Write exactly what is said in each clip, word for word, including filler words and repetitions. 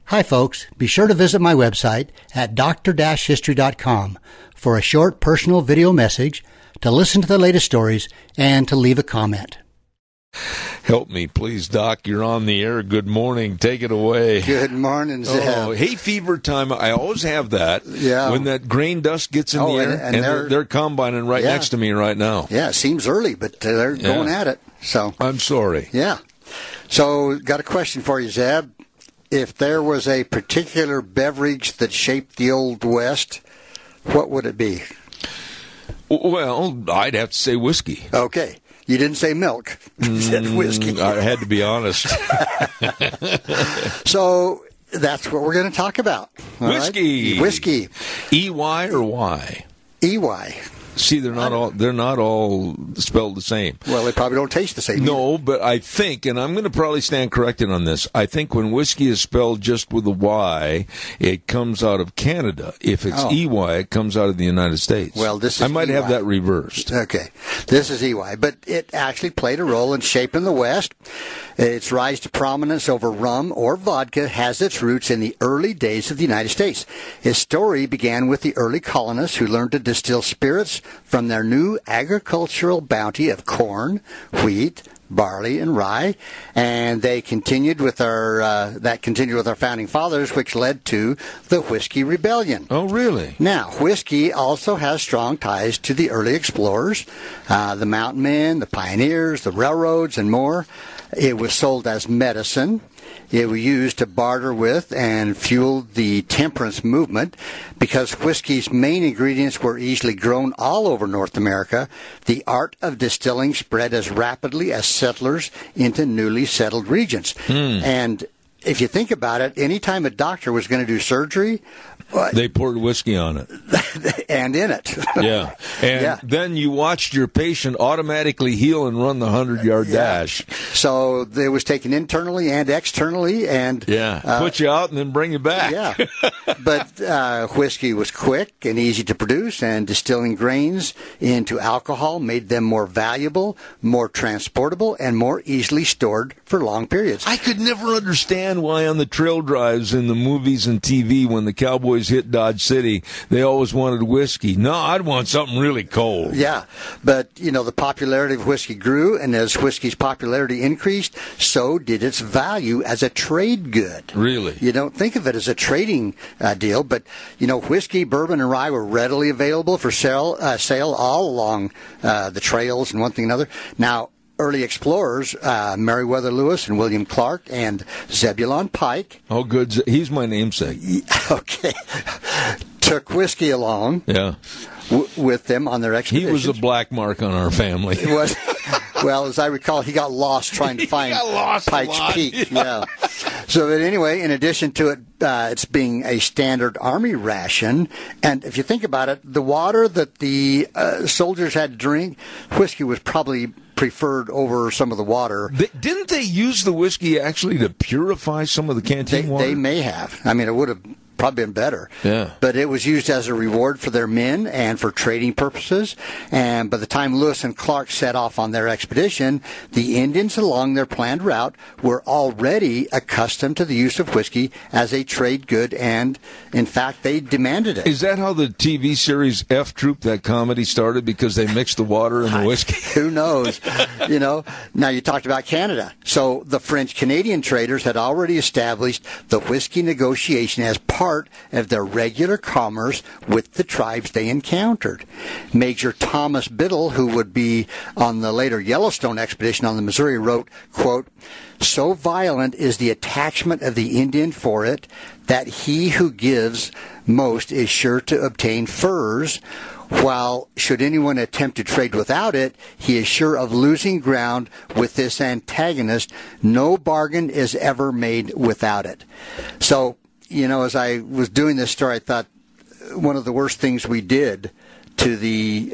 Hi, folks. Be sure to visit my website at d r history dot com for a short personal video message, to listen to the latest stories, and to leave a comment. Help me, please, Doc. You're on the air. Good morning. Take it away. Good morning, Zeb. Oh, hay fever time. I always have that. Yeah. When that grain dust gets in oh, the air, and, and, and they're, they're, they're combining right yeah. next to me right now. Yeah, it seems early, but uh, they're Yeah. going at it. So I'm sorry. Yeah. So, got a question for you, Zeb. If there was a particular beverage that shaped the Old West, what would it be? Well, I'd have to say whiskey. Okay. You didn't say milk. You said whiskey. Mm, I had to be honest. So that's what we're going to talk about. All Whiskey. Right? Whiskey. E Y or Y? E Y. See, they're not all they're not all spelled the same. Well, they probably don't taste the same. No, but I think, and I'm going to probably stand corrected on this, I think when whiskey is spelled just with a Y, it comes out of Canada. If it's Oh. E Y, it comes out of the United States. Well, this is I might E Y. have that reversed. Okay. This is E Y, but it actually played a role in shaping the West. Its rise to prominence over rum or vodka has its roots in the early days of the United States. Its story began with the early colonists who learned to distill spirits from their new agricultural bounty of corn, wheat, barley, and rye, and they continued with our uh, that continued with our founding fathers, which led to the Whiskey Rebellion. Oh, really? Now, whiskey also has strong ties to the early explorers, uh, the mountain men, the pioneers, the railroads, and more. It was sold as medicine. It was used to barter with and fueled the temperance movement. Because whiskey's main ingredients were easily grown all over North America, the art of distilling spread as rapidly as settlers into newly settled regions. Hmm. And if you think about it, anytime a doctor was going to do surgery, They poured whiskey on it. and in it. Yeah. And Yeah. then you watched your patient automatically heal and run the hundred-yard Yeah. dash. So it was taken internally and externally, and Yeah. uh, Put you out and then bring you back. yeah. But uh, whiskey was quick and easy to produce, and distilling grains into alcohol made them more valuable, more transportable, and more easily stored for long periods. I could never understand why on the trail drives in the movies and T V when the Cowboys hit Dodge City, they always wanted whiskey. No, I'd want something really cold. Yeah, but, you know, the popularity of whiskey grew, and as whiskey's popularity increased, so did its value as a trade good. Really? You don't think of it as a trading uh, deal, but, you know, whiskey, bourbon, and rye were readily available for sale, uh, sale all along uh, the trails and one thing and another. Now, early explorers, uh, Meriwether Lewis and William Clark and Zebulon Pike, Oh, good. He's my namesake. okay, took whiskey along Yeah. w- with them on their He expeditions. was a black mark on our family. It was, well, as I recall, he got lost trying to find got lost a Pikes lot. Peak. Yeah. So, but anyway, in addition to it, uh, it's being a standard army ration, and if you think about it, the water that the uh, soldiers had to drink, whiskey was probably preferred over some of the water. They, didn't they use the whiskey actually to purify some of the canteen They, water? they may have. I mean, it would have probably been better. Yeah. But it was used as a reward for their men and for trading purposes. And by the time Lewis and Clark set off on their expedition, the Indians along their planned route were already accustomed to the use of whiskey as a trade good, and in fact, they demanded it. Is that how the T V series F Troop, that comedy, started? Because they mixed the water and the whiskey? Who knows? You know, now you talked about Canada. So the French-Canadian traders had already established the whiskey negotiation as part of their regular commerce with the tribes they encountered. Major Thomas Biddle, who would be on the later Yellowstone expedition on the Missouri, wrote, quote, "So violent is the attachment of the Indian for it that he who gives most is sure to obtain furs, while should anyone attempt to trade without it, he is sure of losing ground with this antagonist. No bargain is ever made without it." So, you know, as I was doing this story, I thought one of the worst things we did to the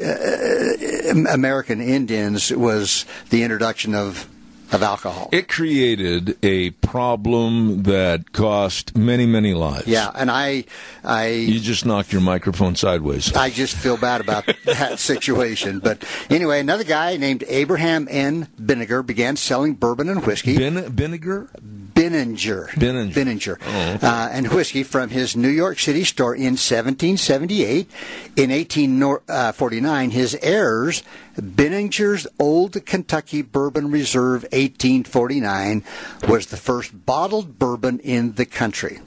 uh, American Indians was the introduction of of alcohol. It created a problem that cost many, many lives. Yeah, and I, I, You just knocked your microphone sideways. I just feel bad about that situation. But anyway, another guy named Abraham N. Binnegar began selling bourbon and whiskey. Vin- vinegar? Bin- Binninger. Binninger. Binninger. Oh, okay. uh, and whiskey from his New York City store in seventeen seventy-eight. In eighteen forty-nine, his heirs, Binninger's Old Kentucky Bourbon Reserve eighteen forty-nine, was the first bottled bourbon in the country.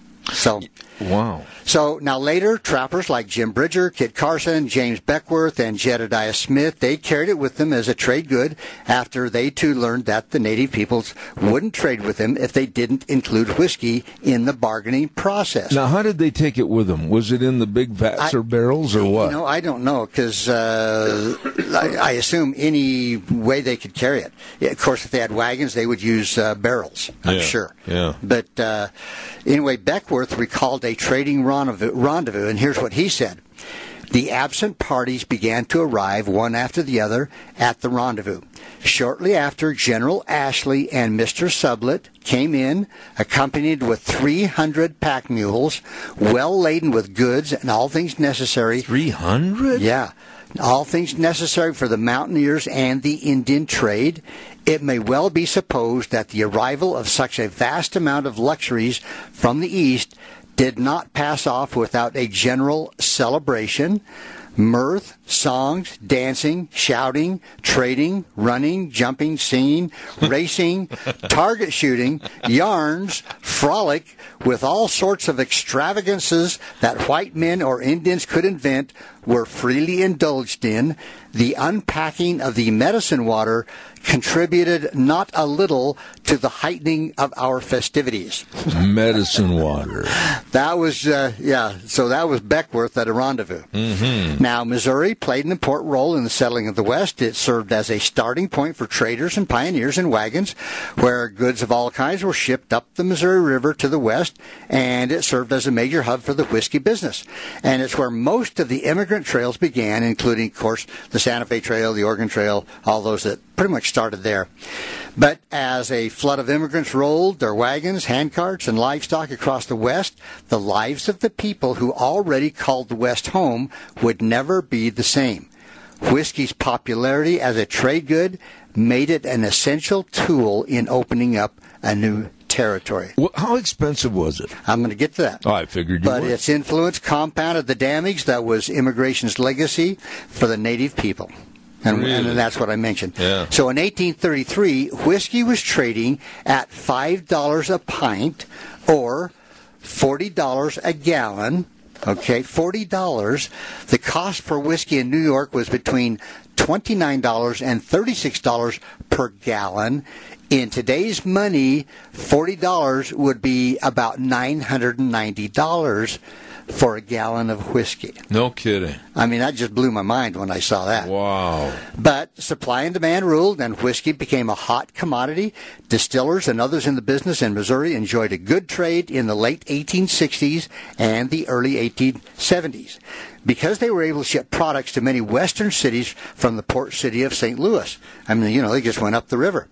So, wow. So now later, trappers like Jim Bridger, Kit Carson, James Beckworth, and Jedediah Smith, they carried it with them as a trade good after they too learned that the native peoples wouldn't trade with them if they didn't include whiskey in the bargaining process. Now, how did they take it with them? Was it in the big vats I, or barrels or what? You know, I don't know because uh, I, I assume any way they could carry it. Yeah, of course, if they had wagons, they would use uh, barrels, I'm yeah, sure. Yeah. But uh, anyway, Beckworth recalled a trading rendezvous, and here's what he said. The absent parties began to arrive one after the other at the rendezvous. Shortly after, General Ashley and Mister Sublette came in, accompanied with three hundred pack mules, well laden with goods and all things necessary. three hundred? Yeah. All things necessary for the mountaineers and the Indian trade. It may well be supposed that the arrival of such a vast amount of luxuries from the East did not pass off without a general celebration. Mirth, songs, dancing, shouting, trading, running, jumping, singing, racing, target shooting, yarns, frolic, with all sorts of extravagances that white men or Indians could invent, were freely indulged in. The unpacking of the medicine water contributed not a little to the heightening of our festivities. Medicine water. That was, uh, yeah, so that was Beckworth at a rendezvous. Mm-hmm. Now, Missouri played an important role in the settling of the West. It served as a starting point for traders and pioneers in wagons, where goods of all kinds were shipped up the Missouri River to the west, and it served as a major hub for the whiskey business. And it's where most of the immigrant trails began, including, of course, the Santa Fe Trail, the Oregon Trail, all those that pretty much started there. But as a flood of immigrants rolled their wagons, handcarts, and livestock across the West, the lives of the people who already called the West home would never be the same. Whiskey's popularity as a trade good made it an essential tool in opening up a new territory. Well, how expensive was it? I'm going to get to that. Oh, I figured you But would. its influence compounded the damage that was immigration's legacy for the native people. And, really? and that's what I mentioned. Yeah. So in eighteen thirty-three, whiskey was trading at five dollars a pint or forty dollars a gallon. Okay, forty dollars. The cost for whiskey in New York was between twenty-nine dollars and thirty-six dollars per gallon. In today's money, forty dollars would be about nine hundred ninety dollars for a gallon of whiskey. No kidding. I mean, that just blew my mind when I saw that. Wow. But supply and demand ruled, and whiskey became a hot commodity. Distillers and others in the business in Missouri enjoyed a good trade in the late eighteen sixties and the early eighteen seventies because they were able to ship products to many western cities from the port city of Saint Louis. I mean, you know, they just went up the river.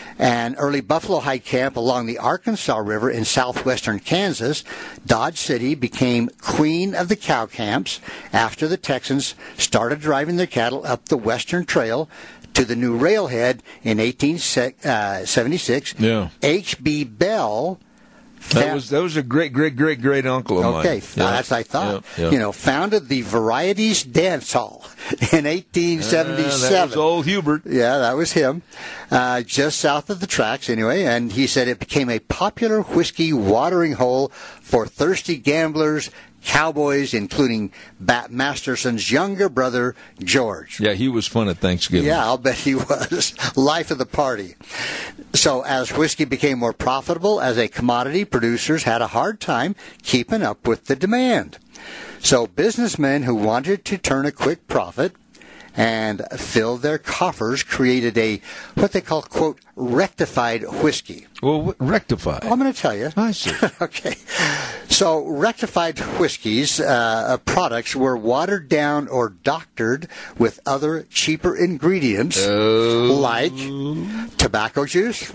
An early buffalo hide camp along the Arkansas River in southwestern Kansas, Dodge City became queen of the cow camps after the Texans started driving their cattle up the Western Trail to the new railhead in eighteen seventy-six. Yeah. H B Bell. That was that was a great, great, great, great uncle of mine. Okay, yeah. That's I thought. Yeah, yeah. You know, founded the Varieties Dance Hall in eighteen seventy-seven. Uh, that was old Hubert. Yeah, that was him. Uh, just south of the tracks, anyway. And he said it became a popular whiskey watering hole for thirsty gamblers, cowboys, including Bat Masterson's younger brother, George. Yeah, he was fun at Thanksgiving. Yeah, I'll bet he was. Life of the party. So as whiskey became more profitable as a commodity, producers had a hard time keeping up with the demand. So businessmen who wanted to turn a quick profit and fill their coffers created a, what they call, quote, rectified whiskey. Well, rectified. Well, I'm going to tell you. I see. Okay. So rectified whiskeys, uh, products were watered down or doctored with other cheaper ingredients Oh. like tobacco juice,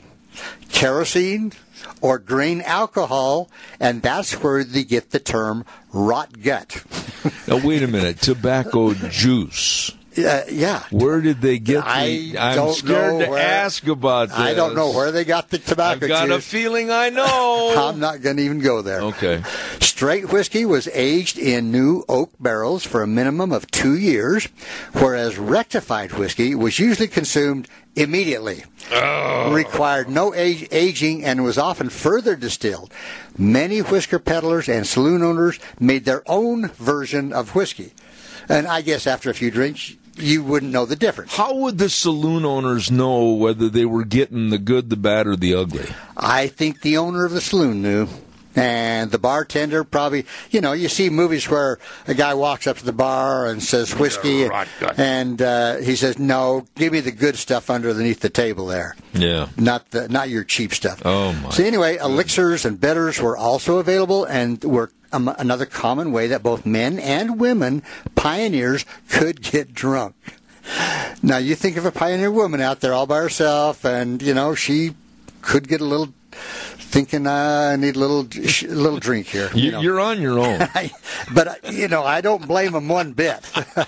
kerosene, or grain alcohol, and that's where they get the term rot gut. Now, wait a minute. Tobacco juice. Uh, yeah. Where did they get I the... I'm don't scared know to where, ask about this. I don't know where they got the tobacco I've got juice. a feeling I know. I'm not going to even go there. Okay. Straight whiskey was aged in new oak barrels for a minimum of two years, whereas rectified whiskey was usually consumed immediately. Oh. Required no age, aging and was often further distilled. Many whisker peddlers and saloon owners made their own version of whiskey. And I guess after a few drinks, you wouldn't know the difference. How would the saloon owners know whether they were getting the good, the bad, or the ugly? I think the owner of the saloon knew. And the bartender probably, you know, you see movies where a guy walks up to the bar and says whiskey, and uh, he says, "No, give me the good stuff underneath the table there." Yeah, not the not your cheap stuff. Oh my! So anyway, elixirs and bitters were also available, and were um, another common way that both men and women pioneers could get drunk. Now you think of a pioneer woman out there all by herself, and you know she could get a little. Thinking uh, I need a little a little drink here. You, you know. You're on your own. But, you know, I don't blame him one bit.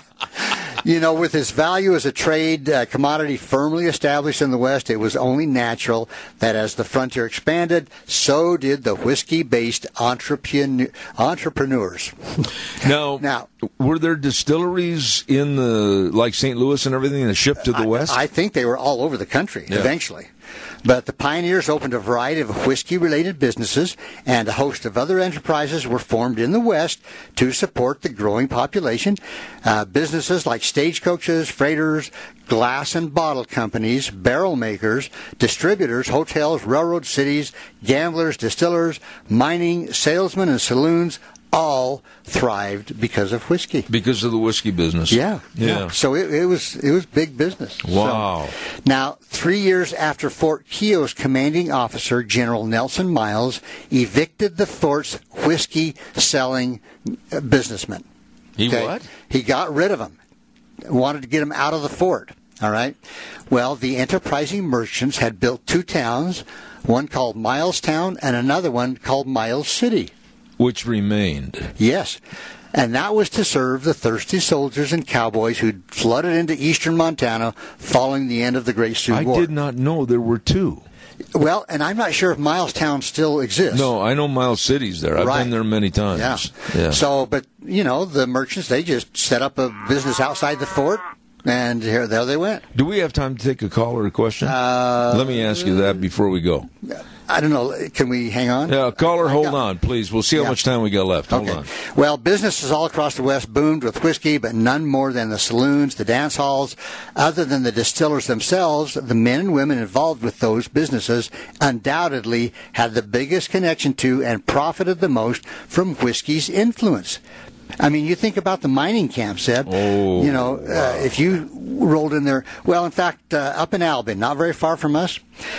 You know, with its value as a trade uh, commodity firmly established in the West, it was only natural that as the frontier expanded, so did the whiskey-based entrepreneur, entrepreneurs. Now, now, were there distilleries in the, like Saint Louis and everything, that shipped to the I, West? I think they were all over the country, yeah. eventually. But the pioneers opened a variety of whiskey-related businesses, and a host of other enterprises were formed in the West to support the growing population. Uh, businesses like stagecoaches, freighters, glass and bottle companies, barrel makers, distributors, hotels, railroad cities, gamblers, distillers, mining, salesmen, and saloons all thrived because of whiskey. Because of the whiskey business. Yeah, yeah. yeah. So it, it was it was big business. Wow. So, now, three years after Fort Keogh's commanding officer, General Nelson Miles, evicted the fort's whiskey-selling businessman. He okay? what? He got rid of him. Wanted to get him out of the fort. All right. Well, the enterprising merchants had built two towns, one called Milestown and another one called Miles City. Which remained. Yes. And that was to serve the thirsty soldiers and cowboys who'd flooded into eastern Montana following the end of the Great Sioux I War. I did not know there were two. Well, and I'm not sure if Milestown still exists. No, I know Miles City's there. I've right. been there many times. Yeah. yeah. So, but, you know, the merchants, they just set up a business outside the fort, and here, there they went. Do we have time to take a call or a question? Uh, Let me ask you that before we go. I don't know. Can we hang on? Yeah, caller, hold yeah. on, please. We'll see how yeah. much time we got left. Hold okay. on. Well, businesses all across the West boomed with whiskey, but none more than the saloons, the dance halls. Other than the distillers themselves, the men and women involved with those businesses undoubtedly had the biggest connection to and profited the most from whiskey's influence. I mean, you think about the mining camps, Ed. Oh, you know, wow. uh, if you rolled in there, well, in fact, uh, up in Albin, not very far from us,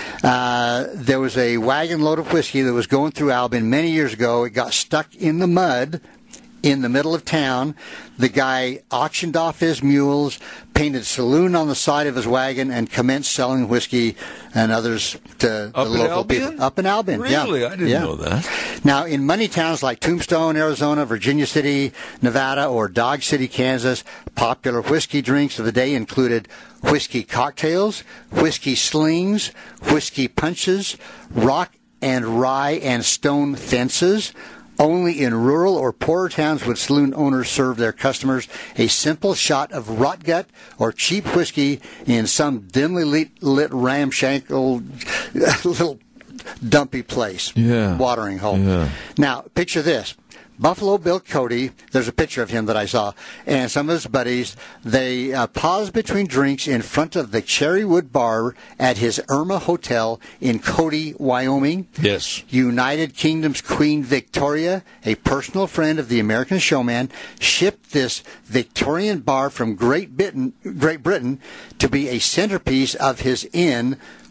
uh, there was a wagon load of whiskey that was going through Albin many years ago. It got stuck in the mud in the middle of town. The guy auctioned off his mules, painted saloon on the side of his wagon, and commenced selling whiskey and others to Up the in local Albion? people. Up in Albion, Really? yeah. I didn't yeah. know that. Now, in money towns like Tombstone, Arizona, Virginia City, Nevada, or Dodge City, Kansas, popular whiskey drinks of the day included whiskey cocktails, whiskey slings, whiskey punches, rock and rye and stone fences. Only in rural or poorer towns would saloon owners serve their customers a simple shot of rot gut or cheap whiskey in some dimly lit, lit ramshackle little dumpy place, yeah. watering hole. Yeah. Now, picture this. Buffalo Bill Cody, there's a picture of him that I saw, and some of his buddies, they uh, paused between drinks in front of the Cherrywood Bar at his Irma Hotel in Cody, Wyoming. Yes. United Kingdom's Queen Victoria, a personal friend of the American showman, shipped this Victorian bar from Great Britain, Great Britain to be a centerpiece of his inn,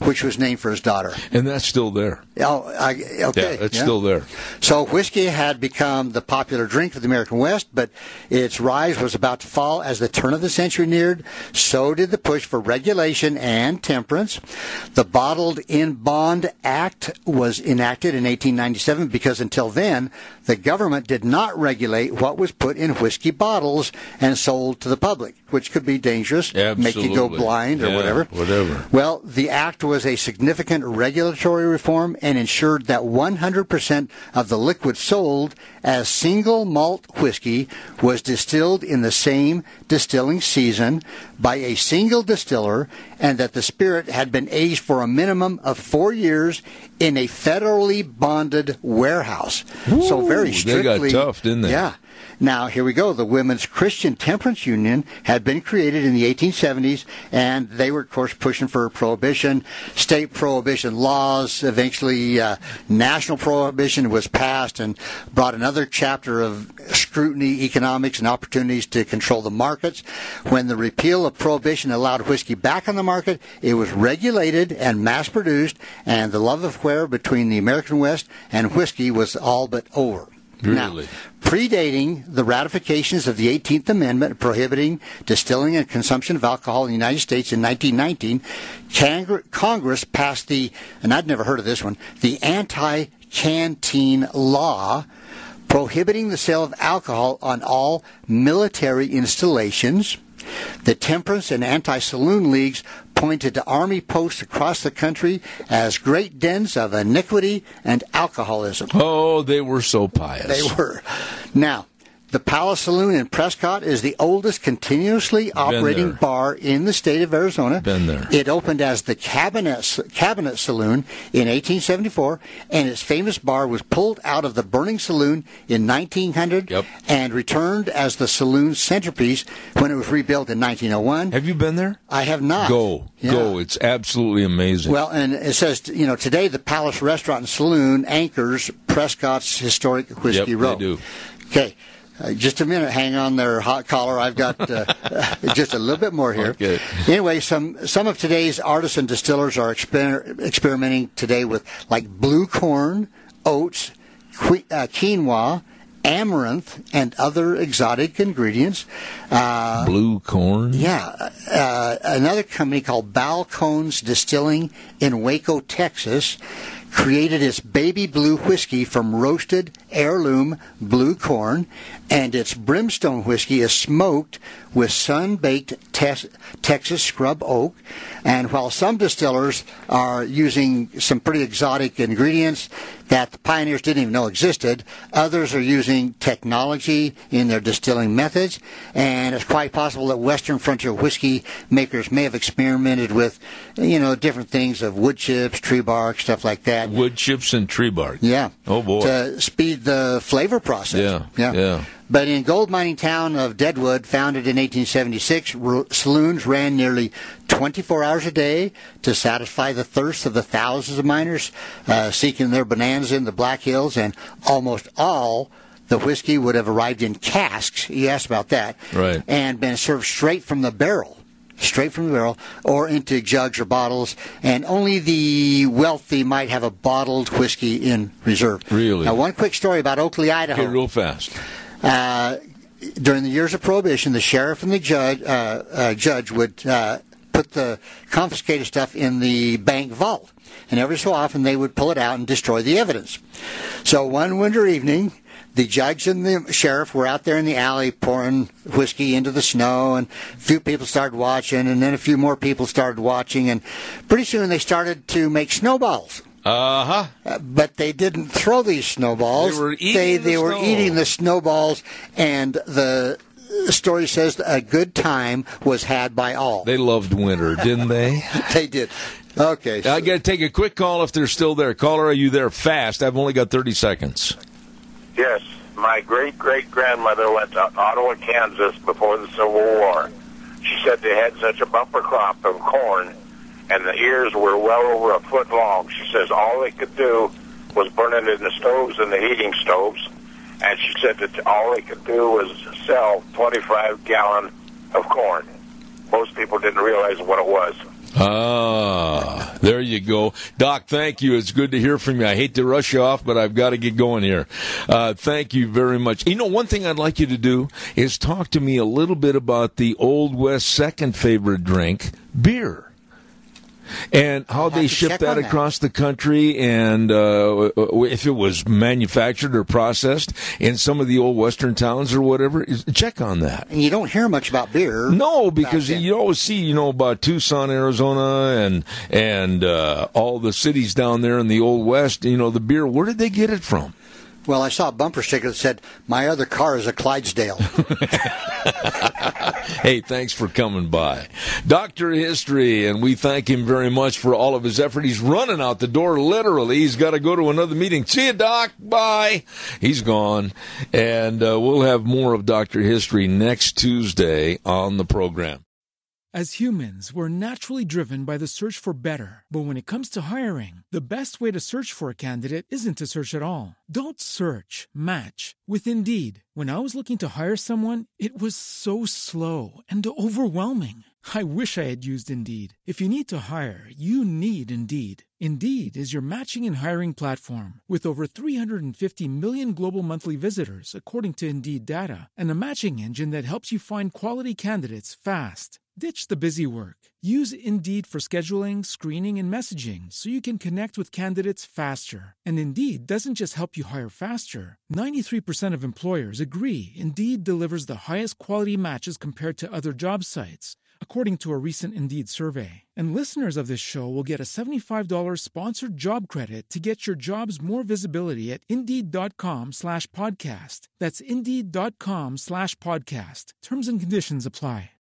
which was named for his daughter. And that's still there. Oh, I, okay. Yeah, it's yeah. still there. So whiskey had become the popular drink of the American West, but its rise was about to fall as the turn of the century neared. So did the push for regulation and temperance. The Bottled in Bond Act was enacted in eighteen ninety-seven because until then, the government did not regulate what was put in whiskey bottles and sold to the public, which could be dangerous, Absolutely. make you go blind or yeah, whatever. Whatever. Well, the act was a significant regulatory reform and ensured that one hundred percent of the liquid sold as single malt whiskey was distilled in the same distilling season by a single distiller, and that the spirit had been aged for a minimum of four years in a federally bonded warehouse. Ooh, so very strictly. They got tough, didn't they? Yeah. Now, here we go. The Women's Christian Temperance Union had been created in the eighteen seventies, and they were, of course, pushing for prohibition, state prohibition laws. Eventually, uh, national prohibition was passed and brought another chapter of scrutiny, economics, and opportunities to control the markets. When the repeal of prohibition allowed whiskey back on the market, it was regulated and mass-produced, and the love affair between the American West and whiskey was all but over. Really? Now, predating the ratifications of the eighteenth Amendment prohibiting distilling and consumption of alcohol in the United States in nineteen nineteen, Congress passed the, and I'd never heard of this one, the Anti-Canteen Law, prohibiting the sale of alcohol on all military installations. The temperance and anti-saloon leagues pointed to army posts across the country as great dens of iniquity and alcoholism. Oh, they were so pious. They were. Now, the Palace Saloon in Prescott is the oldest continuously operating there. bar in the state of Arizona. Been there. It opened as the Cabinet, Cabinet Saloon in eighteen seventy-four, and its famous bar was pulled out of the burning saloon in nineteen hundred Yep. and returned as the saloon's centerpiece when it was rebuilt in nineteen oh one. Have you been there? I have not. Go. Yeah. Go. It's absolutely amazing. Well, and it says, you know, today the Palace Restaurant and Saloon anchors Prescott's historic Whiskey yep, Row. they do. Okay. Uh, just a minute, hang on there, hot collar. I've got uh, just a little bit more here. Okay. Anyway, some some of today's artisan distillers are exper- experimenting today with like blue corn, oats, qui- uh, quinoa, amaranth, and other exotic ingredients. Uh, Blue corn? yeah. Uh, another company called Balcones Distilling in Waco, Texas, created its baby blue whiskey from roasted heirloom blue corn, and its brimstone whiskey is smoked with sun-baked te- Texas scrub oak. And while some distillers are using some pretty exotic ingredients that the pioneers didn't even know existed, others are using technology in their distilling methods, and it's quite possible that Western frontier whiskey makers may have experimented with, you know, different things of wood chips, tree bark, stuff like that. Wood chips and tree bark. Yeah. Oh, boy. To speed the flavor process. Yeah, Yeah. yeah. But in gold mining town of Deadwood, founded in eighteen seventy-six, r- saloons ran nearly twenty-four hours a day to satisfy the thirst of the thousands of miners uh, seeking their bonanza in the Black Hills, and almost all the whiskey would have arrived in casks. You asked about that. Right. And been served straight from the barrel. Straight from the barrel, or into jugs or bottles, and only the wealthy might have a bottled whiskey in reserve. Really? Now, one quick story about Oakley, Idaho. Okay, real fast. Uh, during the years of Prohibition, the sheriff and the judge uh, uh, judge would uh, put the confiscated stuff in the bank vault, and every so often they would pull it out and destroy the evidence. So one winter evening, the judge and the sheriff were out there in the alley pouring whiskey into the snow, and a few people started watching, and then a few more people started watching, and pretty soon they started to make snowballs. Uh-huh. Uh, but they didn't throw these snowballs. They were eating They, the they were snow. eating the snowballs, and the story says a good time was had by all. They loved winter, didn't they? They did. Okay. I got to take a quick call if they're still there. Caller, are you there? Fast. I've only got thirty seconds. Yes, my great-great-grandmother went to Ottawa, Kansas before the Civil War. She said they had such a bumper crop of corn, and the ears were well over a foot long. She says all they could do was burn it in the stoves and the heating stoves, and she said that all they could do was sell twenty-five gallon of corn. Most people didn't realize what it was. Ah, there you go. Doc, thank you. It's good to hear from you. I hate to rush you off, but I've got to get going here. Uh, thank you very much. You know, one thing I'd like you to do is talk to me a little bit about the Old West second favorite drink, beer. And how they ship that across the country, and uh, if it was manufactured or processed in some of the old western towns or whatever, check on that. And you don't hear much about beer. No, because you always see, you know, about Tucson, Arizona, and and uh, all the cities down there in the old west. You know, the beer. Where did they get it from? Well, I saw a bumper sticker that said, "My other car is a Clydesdale." Hey, thanks for coming by. Doctor History, and we thank him very much for all of his effort. He's running out the door, literally. He's got to go to another meeting. See you, Doc. Bye. He's gone. And uh, we'll have more of Doctor History next Tuesday on the program. As humans, we're naturally driven by the search for better. But when it comes to hiring, the best way to search for a candidate isn't to search at all. Don't search, match with Indeed. When I was looking to hire someone, it was so slow and overwhelming. I wish I had used Indeed. If you need to hire, you need Indeed. Indeed is your matching and hiring platform with over three hundred fifty million global monthly visitors, according to Indeed data, and a matching engine that helps you find quality candidates fast. Ditch the busy work. Use Indeed for scheduling, screening, and messaging so you can connect with candidates faster. And Indeed doesn't just help you hire faster. ninety-three percent of employers agree Indeed delivers the highest quality matches compared to other job sites, according to a recent Indeed survey. And listeners of this show will get a seventy-five dollars sponsored job credit to get your jobs more visibility at Indeed.com slash podcast. That's Indeed.com slash podcast. Terms and conditions apply.